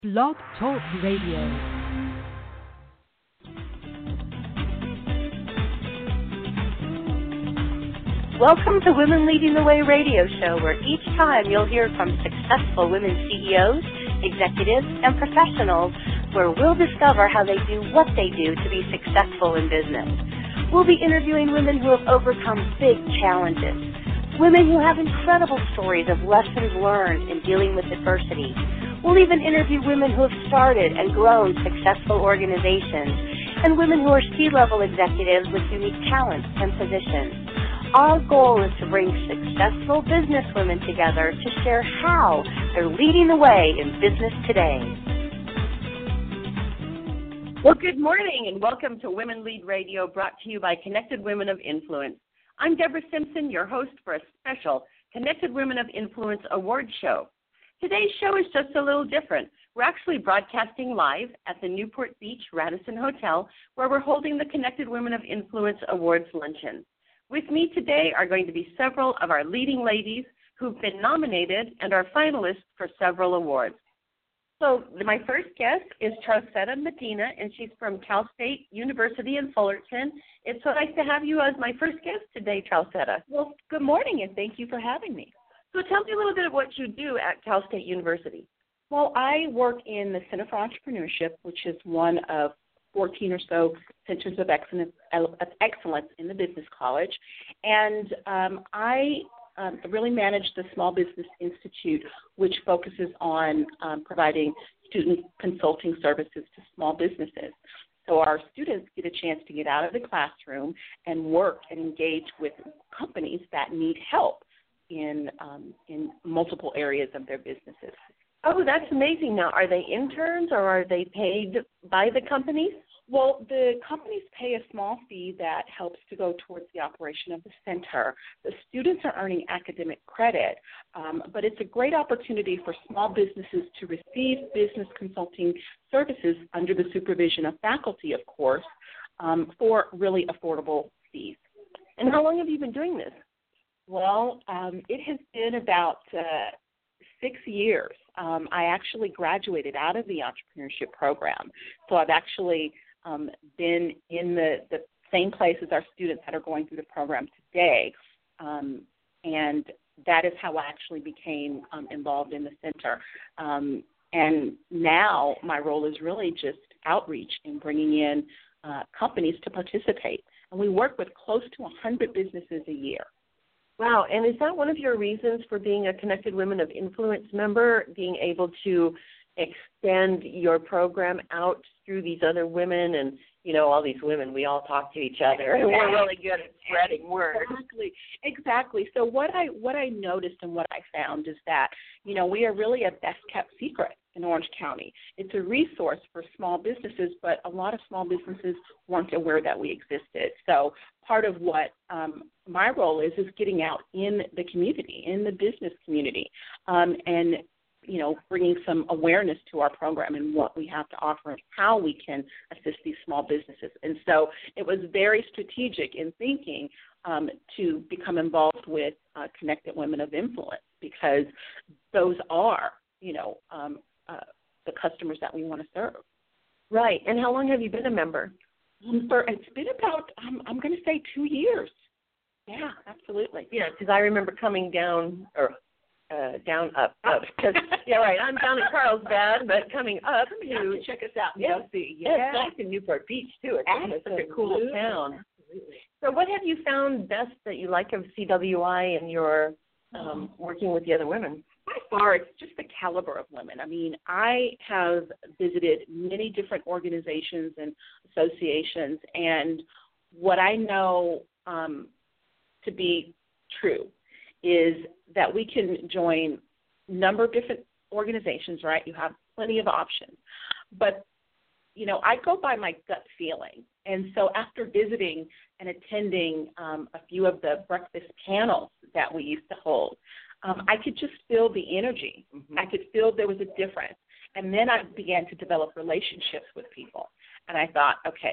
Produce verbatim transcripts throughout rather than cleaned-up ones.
Blog Talk Radio. Welcome to Women Leading the Way radio show, where each time you'll hear from successful women C E Os, executives, and professionals, where we'll discover how they do what they do to be successful in business. We'll be interviewing women who have overcome big challenges, women who have incredible stories of lessons learned in dealing with adversity. We'll even interview women who have started and grown successful organizations, and women who are C-level executives with unique talents and positions. Our goal is to bring successful business women together to share how they're leading the way in business today. Well, good morning and welcome to Women Lead Radio, brought to you by Connected Women of Influence. I'm Deborah Simpson, your host for a special Connected Women of Influence award show. Today's show is just a little different. We're actually broadcasting live at the Newport Beach Radisson Hotel, where we're holding the Connected Women of Influence Awards Luncheon. With me today are going to be several of our leading ladies who've been nominated and are finalists for several awards. So my first guest is Trauceta Medina, and she's from Cal State University in Fullerton. It's so nice to have you as my first guest today, Trauceta. Well, good morning, and thank you for having me. So tell me a little bit of what you do at Cal State University. Well, I work in the Center for Entrepreneurship, which is one of fourteen or so centers of excellence, of excellence in the business college. And um, I um, really manage the Small Business Institute, which focuses on um, providing student consulting services to small businesses. So our students get a chance to get out of the classroom and work and engage with companies that need help in um, in multiple areas of their businesses. Oh, that's amazing. Now, are they interns or are they paid by the companies? Well, the companies pay a small fee that helps to go towards the operation of the center. The students are earning academic credit, um, but it's a great opportunity for small businesses to receive business consulting services under the supervision of faculty, of course, um, for really affordable fees. And how long have you been doing this? Well, um, it has been about uh, six years. Um, I actually graduated out of the entrepreneurship program, so I've actually um, been in the, the same place as our students that are going through the program today, um, and that is how I actually became um, involved in the center. Um, and now my role is really just outreach and bringing in uh, companies to participate, and we work with close to one hundred businesses a year. Wow, and is that one of your reasons for being a Connected Women of Influence member, being able to extend your program out through these other women and, you know, all these women, we all talk to each other, and we're really good at spreading word. Exactly, exactly. So what I what I noticed and what I found is that, you know, we are really a best-kept secret in Orange County. It's a resource for small businesses, but a lot of small businesses weren't aware that we existed. So part of what um, my role is is getting out in the community, in the business community, um, and you know, bringing some awareness to our program and what we have to offer and how we can assist these small businesses. And so it was very strategic in thinking um, to become involved with uh, Connected Women of Influence, because those are, you know, um, uh, the customers that we want to serve. Right. And how long have you been a member? Um, for, it's been about, um, I'm going to say two years. Yeah, absolutely. Yeah, because I remember coming down, or Uh, down, up, up. Yeah, right. I'm down in Carlsbad, but coming up to check us out. Yeah, see. Yeah, it's nice in Newport Beach too. It's such a cool town. Absolutely. So, what have you found best that you like of C W I and your um, working with the other women? By far, it's just the caliber of women. I mean, I have visited many different organizations and associations, and what I know um, to be true is that we can join a number of different organizations, right? You have plenty of options. But, you know, I go by my gut feeling. And so after visiting and attending um, a few of the breakfast panels that we used to hold, um, I could just feel the energy. Mm-hmm. I could feel there was a difference. And then I began to develop relationships with people. And I thought, okay,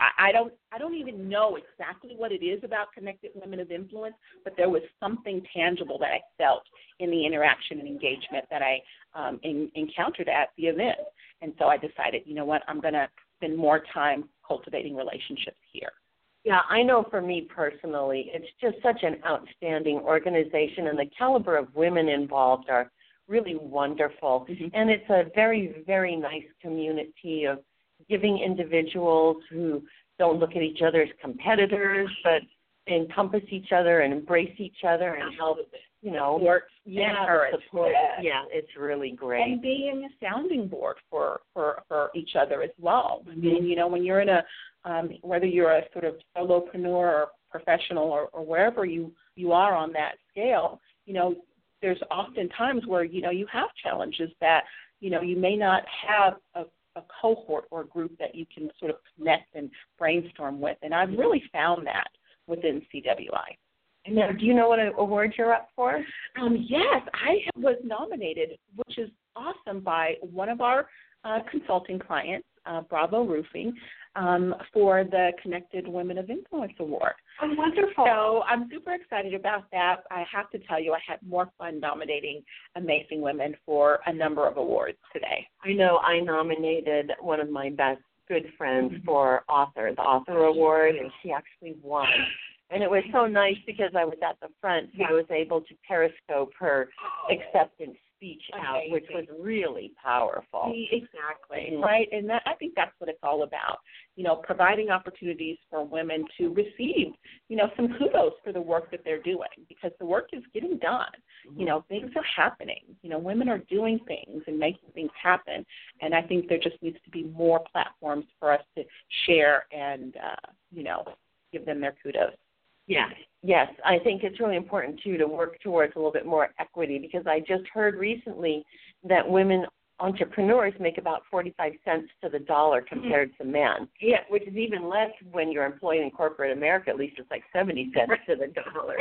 I, I don't I don't even know exactly what it is about Connected Women of Influence, but there was something tangible that I felt in the interaction and engagement that I um, in, encountered at the event. And so I decided, you know what, I'm going to spend more time cultivating relationships here. Yeah, I know for me personally, it's just such an outstanding organization, and the caliber of women involved are really wonderful. Mm-hmm. And it's a very, very nice community of giving individuals who don't look at each other as competitors, but encompass each other and embrace each other and help, you know, support, yeah, encourage. Support. Yeah, it's really great. And being a sounding board for, for, for each other as well. I mean, you know, when you're in a, um, whether you're a sort of solopreneur or professional or, or wherever you, you are on that scale, you know, there's often times where, you know, you have challenges that, you know, you may not have a, a cohort or a group that you can sort of connect and brainstorm with. And I've really found that within C W I. And now, do you know what award you're up for? Um, yes, I was nominated, which is awesome, by one of our uh, consulting clients, uh, Bravo Roofing, um, for the Connected Women of Influence Award. Oh, wonderful. So I'm super excited about that. I have to tell you, I had more fun nominating amazing women for a number of awards today. I know I nominated one of my best good friends Mm-hmm. for author, the author award, and she actually won. And it was so nice because I was at the front, so I was able to periscope her acceptance speech out, Amazing. which was really powerful. Exactly, right? And that, I think that's what it's all about, you know, providing opportunities for women to receive, you know, some kudos for the work that they're doing, because the work is getting done. You know, things are happening. You know, women are doing things and making things happen. And I think there just needs to be more platforms for us to share and, uh, you know, give them their kudos. Yeah. Yes, I think it's really important, too, to work towards a little bit more equity, because I just heard recently that women entrepreneurs make about forty-five cents to the dollar compared mm-hmm. to men, yeah, which is even less when you're employed in corporate America. At least it's like seventy cents to the dollar.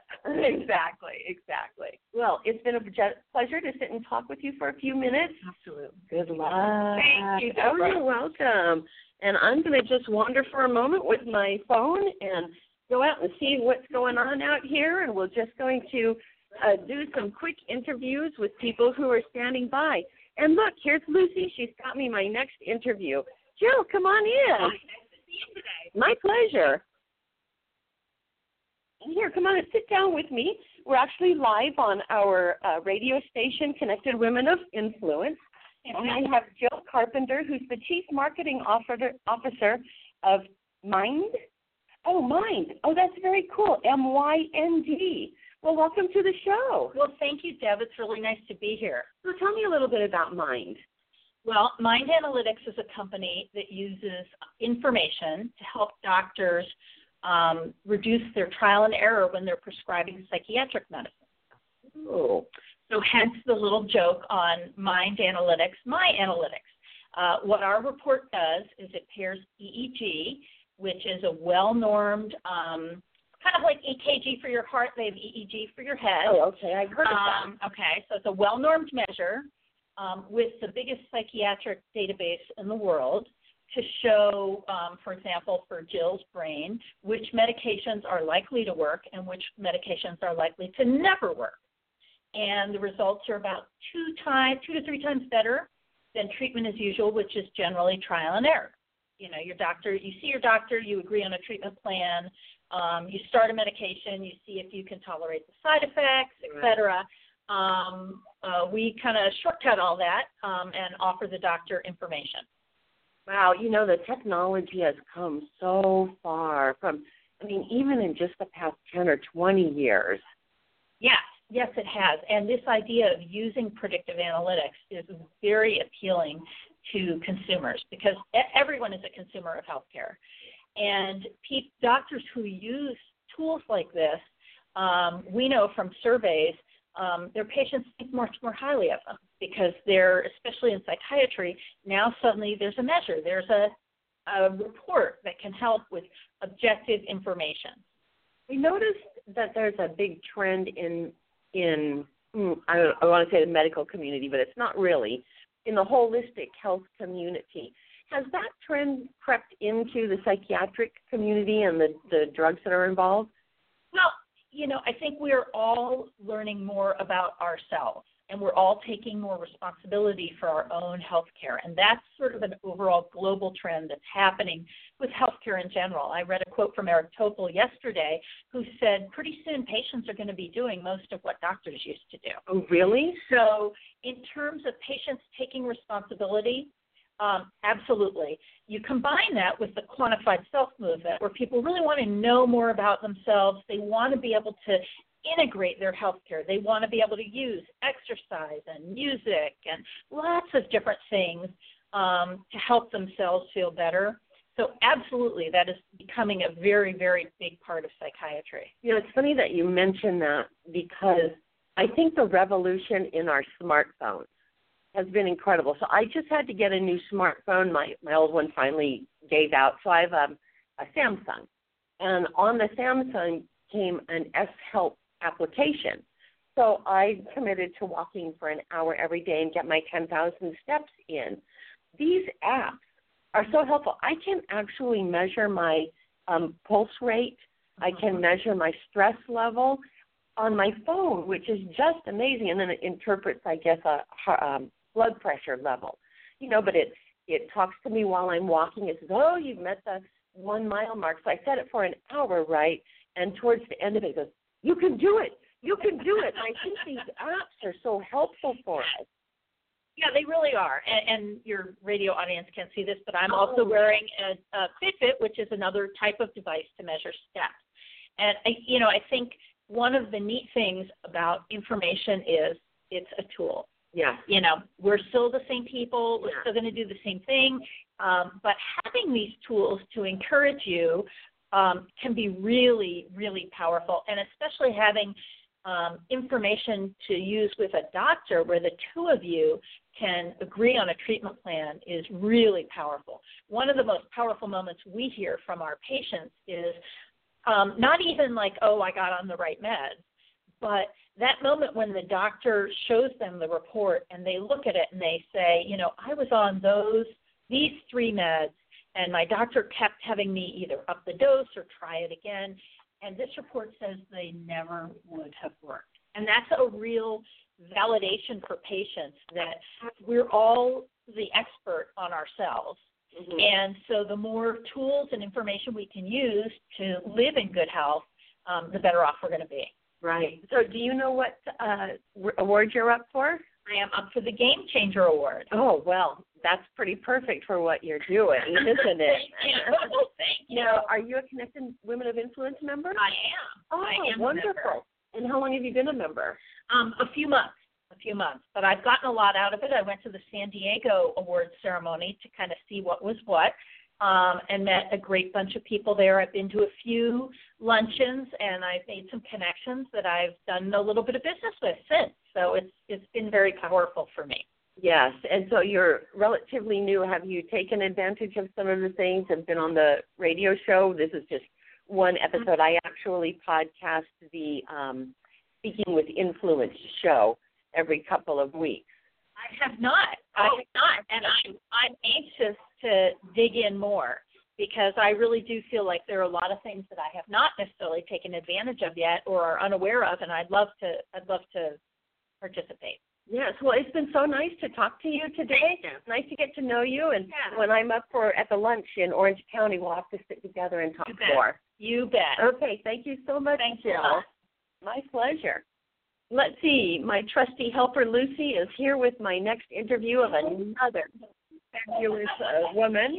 Exactly, exactly. Well, it's been a pleasure to sit and talk with you for a few minutes. Absolutely. Good luck. Thank you, Oh, Deborah. you're welcome. And I'm going to just wander for a moment with my phone and go out and see what's going on out here, and we're just going to uh, do some quick interviews with people who are standing by. And look, here's Lucy. She's got me my next interview. Jill, come on in. Hi, nice to see you today. My pleasure. Here, come on and sit down with me. We're actually live on our uh, radio station, Connected Women of Influence. And I have Jill Carpenter, who's the Chief Marketing Officer, officer of Mind. Oh, Mind. Oh, that's very cool. M Y N D. Well, welcome to the show. Well, thank you, Deb. It's really nice to be here. So tell me a little bit about Mind. Well, Mind Analytics is a company that uses information to help doctors um, reduce their trial and error when they're prescribing psychiatric medicine. Oh. So hence the little joke on Mind Analytics, My Analytics. Uh, what our report does is it pairs E E G, which is a well-normed, um, kind of like E K G for your heart. They have E E G for your head. Oh, okay. I've heard of um, that. Okay, so it's a well-normed measure um, with the biggest psychiatric database in the world to show, um, for example, for Jill's brain, which medications are likely to work and which medications are likely to never work. And the results are about two times, two to three times better than treatment as usual, which is generally trial and error. You know, your doctor, you see your doctor, you agree on a treatment plan, um, you start a medication, you see if you can tolerate the side effects, et cetera. Um, uh, we kind of shortcut all that um, and offer the doctor information. Wow, you know, the technology has come so far from, I mean, even in just the past ten or twenty years. Yes, yes, it has. And this idea of using predictive analytics is very appealing to consumers because everyone is a consumer of healthcare. And pe- doctors who use tools like this, um, we know from surveys, um, their patients think much more highly of them because they're, especially in psychiatry, now suddenly there's a measure, there's a, a report that can help with objective information. We noticed that there's a big trend in, in I, don't, I want to say the medical community, but it's not really, in the holistic health community. Has that trend crept into the psychiatric community and the, the drugs that are involved? Well, you know, I think we're all learning more about ourselves, and we're all taking more responsibility for our own health care. And that's sort of an overall global trend that's happening with healthcare in general. I read a quote from Eric Topol yesterday who said pretty soon patients are going to be doing most of what doctors used to do. Oh, really? So in terms of patients taking responsibility, um, absolutely. You combine that with the quantified self movement where people really want to know more about themselves. They want to be able to integrate their healthcare. They want to be able to use exercise and music and lots of different things um, to help themselves feel better. So absolutely, that is becoming a very, very big part of psychiatry. You know, it's funny that you mention that because I think the revolution in our smartphones has been incredible. So I just had to get a new smartphone. My my old one finally gave out. So I have a, a Samsung. And on the Samsung came an S-Help application. So I committed to walking for an hour every day and get my ten thousand steps in. These apps are so helpful. I can actually measure my um, pulse rate. I can measure my stress level on my phone, which is just amazing. And then it interprets, I guess, a um, blood pressure level. You know, but it, it talks to me while I'm walking. It says, oh, you've met the one mile mark. So I set it for an hour, right? And towards the end of it, it goes, you can do it. You can do it. And I think these apps are so helpful for us. Yeah, they really are. And, and your radio audience can't see this, but I'm also wearing a, a Fitbit, which is another type of device to measure steps. And, I, you know, I think one of the neat things about information is it's a tool. Yeah. You know, we're still the same people. We're yeah. still going to do the same thing. Um, but having these tools to encourage you um, can be really, really powerful, and especially having um, information to use with a doctor where the two of you can agree on a treatment plan is really powerful. One of the most powerful moments we hear from our patients is um, not even like, oh, I got on the right meds, but that moment when the doctor shows them the report and they look at it and they say, you know, I was on those, these three meds, and my doctor kept having me either up the dose or try it again, and this report says they never would have worked. And that's a real validation for patients that we're all the expert on ourselves. Mm-hmm. And so the more tools and information we can use to live in good health, um, the better off we're going to be. Right. So do you know what uh, award you're up for? I am up for the Game Changer Award. Oh, well, that's pretty perfect for what you're doing, isn't it? Thank you. Thank you. Now, are you a Connected Women of Influence member? I am. Oh, I am wonderful. And how long have you been a member? Um, a few months. A few months. But I've gotten a lot out of it. I went to the San Diego Awards ceremony to kind of see what was what. Um, and met a great bunch of people there. I've been to a few luncheons, and I've made some connections that I've done a little bit of business with since. So it's it's been very powerful for me. Yes, and so you're relatively new. Have you taken advantage of some of the things and been on the radio show? This is just one episode. I actually podcast the um, Speaking with Influence show every couple of weeks. I have not. I have not, and I'm I'm anxious to dig in more because I really do feel like there are a lot of things that I have not necessarily taken advantage of yet or are unaware of, and I'd love to I'd love to participate. Yes, well, it's been so nice to talk to you today. You. Nice to get to know you, and yeah. when I'm up for at the lunch in Orange County, we'll have to sit together and talk you bet. more. You bet. Okay, thank you so much, Thank Jill. you. My pleasure. Let's see, my trusty helper, Lucy, is here with my next interview of another fabulous uh, woman.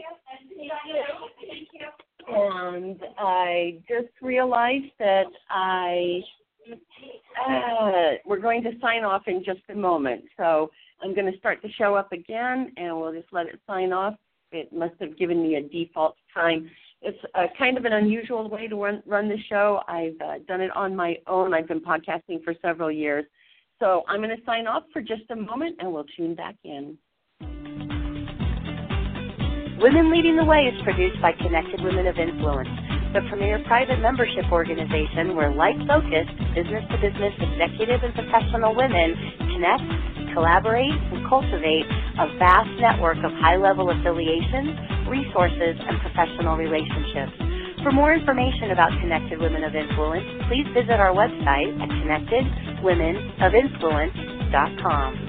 And I just realized that I, uh, we're going to sign off in just a moment. So I'm going to start the show up again, and we'll just let it sign off. It must have given me a default time. It's a kind of an unusual way to run, run the show. I've uh, done it on my own. I've been podcasting for several years. So I'm going to sign off for just a moment, and we'll tune back in. Women Leading the Way is produced by Connected Women of Influence, the premier private membership organization where like-focused, business-to-business executive and professional women connect, collaborate, and cultivate a vast network of high-level affiliations, resources, and professional relationships. For more information about Connected Women of Influence, please visit our website at connected women of influence dot com.